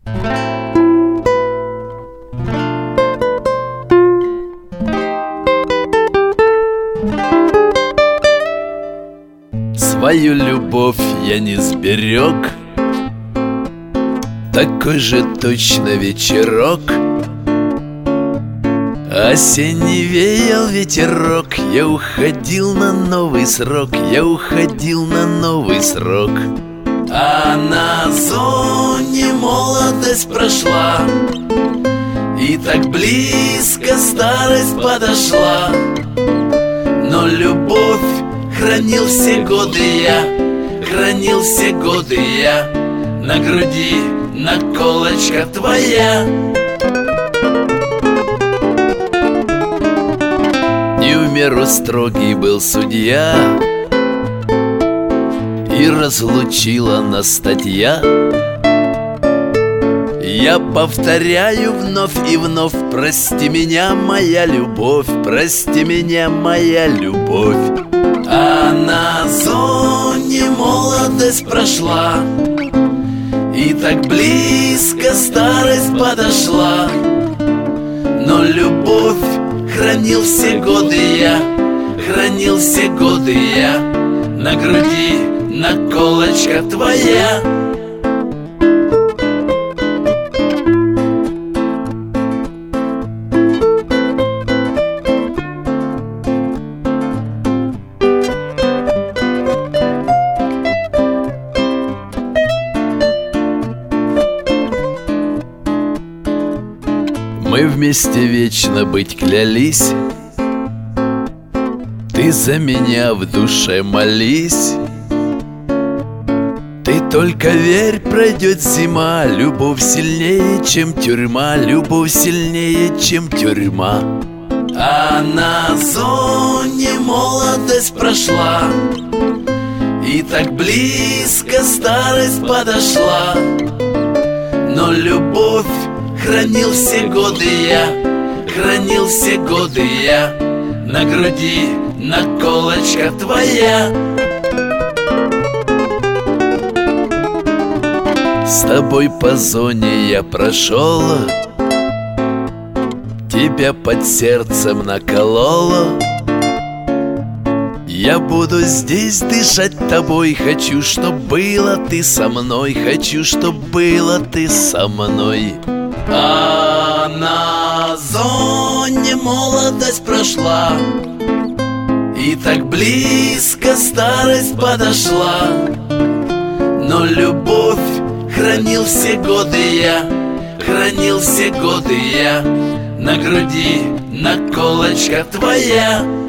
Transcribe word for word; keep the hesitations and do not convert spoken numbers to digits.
Свою любовь я не сберег, такой же точно вечерок. Осенний веял ветерок, я уходил на новый срок, я уходил на новый срок. А на зоне молодость прошла, и так близко старость подошла. Но любовь хранил все годы я, хранил все годы я. На груди наколочка твоя. Не в меру строгий был судья, и разлучила нас статья. Я повторяю вновь и вновь: прости меня, моя любовь, прости меня, моя любовь. А на зоне молодость прошла, и так близко старость подошла. Но любовь хранил все годы я, хранил все годы я. На груди наколочка твоя. Мы вместе вечно быть клялись, ты за меня в душе молись. Ты только верь, пройдет зима, любовь сильнее, чем тюрьма, любовь сильнее, чем тюрьма. А на зоне молодость прошла, и так близко старость подошла. Но любовь хранил все годы я, хранил все годы я. На груди наколочка твоя. С тобой по зоне я прошел, тебя под сердцем наколола. Я буду здесь дышать тобой, хочу, чтоб было ты со мной, хочу, чтоб было ты со мной. А на зоне молодость прошла, и так близко старость подошла. Но любовь хранил все годы я, хранил все годы я. На груди наколочка твоя.